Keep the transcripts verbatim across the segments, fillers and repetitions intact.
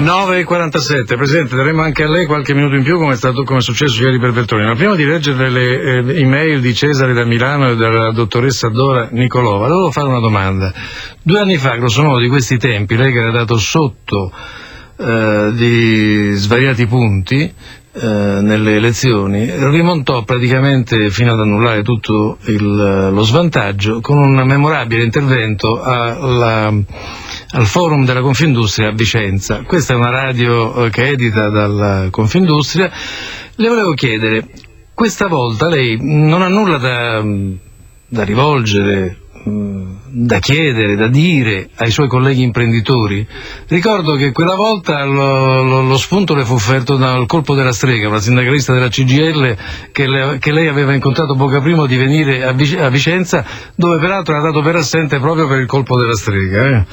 nove e quarantasette, Presidente, daremo anche a lei qualche minuto in più, come è stato, come è successo ieri per Veltroni. Ma prima di leggere le eh, email di Cesare da Milano e della dottoressa Dora Nicolova, devo fare una domanda. Due anni fa, grosso modo di questi tempi, lei che era dato sotto eh, di svariati punti eh, nelle elezioni, rimontò praticamente fino ad annullare tutto il, lo svantaggio con un memorabile intervento alla, al forum della Confindustria a Vicenza. Questa è una radio eh, che edita dalla Confindustria. Le volevo chiedere, questa volta lei non ha nulla da, da rivolgere, da chiedere, da dire ai suoi colleghi imprenditori? Ricordo che quella volta lo, lo, lo spunto le fu offerto dal Colpo della Strega, una sindacalista della C G I L che, le, che lei aveva incontrato poco prima di venire a, Vic a Vicenza, dove peraltro era dato per assente proprio per il Colpo della Strega. Eh,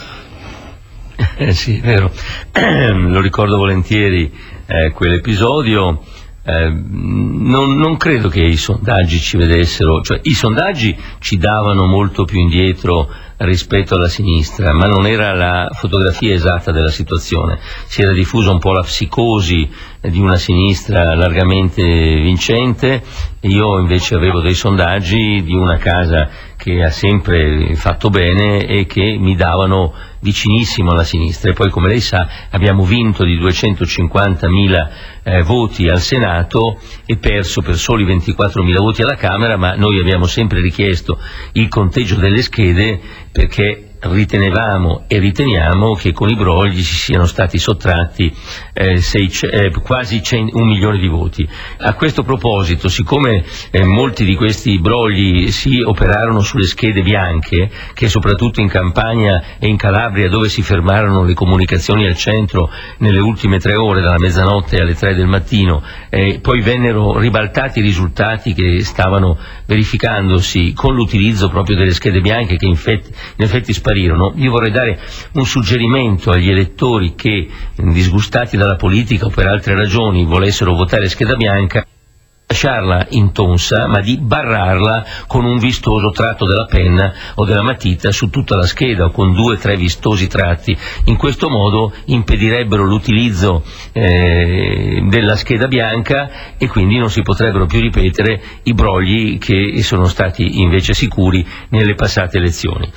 eh sì, è vero. Lo ricordo volentieri eh, quell'episodio. Eh, non, non credo che i sondaggi ci vedessero, cioè i sondaggi ci davano molto più indietro rispetto alla sinistra, ma non era la fotografia esatta della situazione. Si era diffusa un po' la psicosi di una sinistra largamente vincente, e io invece avevo dei sondaggi di una casa che ha sempre fatto bene e che mi davano vicinissimo alla sinistra. E poi, come lei sa, abbiamo vinto di duecentocinquantamila eh, voti al Senato e perso per soli ventiquattromila voti alla Camera, ma noi abbiamo sempre richiesto il conteggio delle schede perché ritenevamo e riteniamo che con i brogli si siano stati sottratti eh, sei, eh, quasi un milione di voti. A questo proposito, siccome eh, molti di questi brogli si operarono sulle schede bianche, che soprattutto in Campania e in Calabria, dove si fermarono le comunicazioni al centro nelle ultime tre ore, dalla mezzanotte alle tre del mattino, eh, poi vennero ribaltati i risultati che stavano verificandosi con l'utilizzo proprio delle schede bianche, che in effetti, in effetti sparirono. Io vorrei dare un suggerimento agli elettori che, disgustati dalla politica o per altre ragioni, volessero votare scheda bianca: lasciarla intonsa, ma di barrarla con un vistoso tratto della penna o della matita su tutta la scheda, o con due o tre vistosi tratti. In questo modo impedirebbero l'utilizzo eh, della scheda bianca, e quindi non si potrebbero più ripetere i brogli che sono stati invece sicuri nelle passate elezioni.